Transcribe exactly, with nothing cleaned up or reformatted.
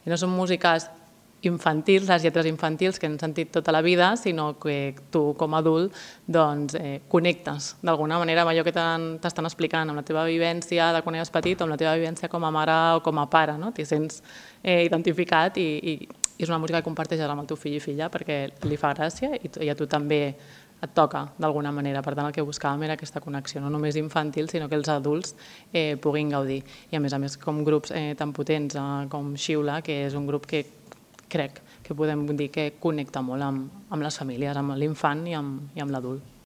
I no són músiques infantils, les lletres infantils que hem sentit tota la vida, sinó que tu com a adult doncs, eh, connectes d'alguna manera amb allò que t'estan explicant, amb la teva vivència de quan eres petit o amb la teva vivència com a mare o com a pare, no? T'hi sents eh, identificat i, i, i és una música que comparteixes amb el teu fill i filla perquè li fa gràcia i, i a tu també et toca d'alguna manera. Per tant, el que buscàvem era aquesta connexió, no només infantil, sinó que els adults eh, puguin gaudir. I a més a més, com grups eh, tan potents eh, com Xiula, que és un grup que crec que podem dir que connecta molt amb, amb les famílies, amb l'infant i amb, i amb l'adult.